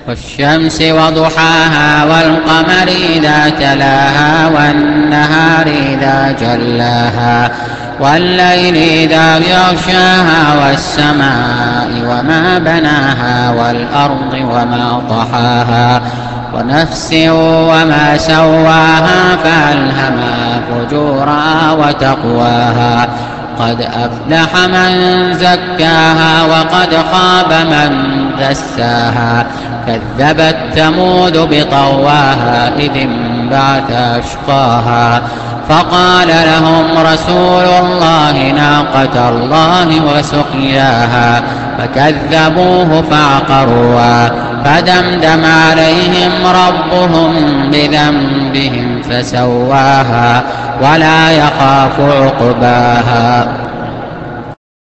والشمس وضحاها والقمر إذا تلاها والنهار إذا جلاها والليل إذا يغشاها والسماء وما بناها والأرض وما طحاها ونفس وما سواها فألهمها فجورها وتقواها قد أفلح من زكاها وقد خاب من دساها كذبت ثمود بطغواها إذ انبعث أشقاها فقال لهم رسول الله ناقة الله وسقياها فكذبوه فعقروها فدمدم عليهم ربهم بذنبهم فسواها ولا يخاف عقباها.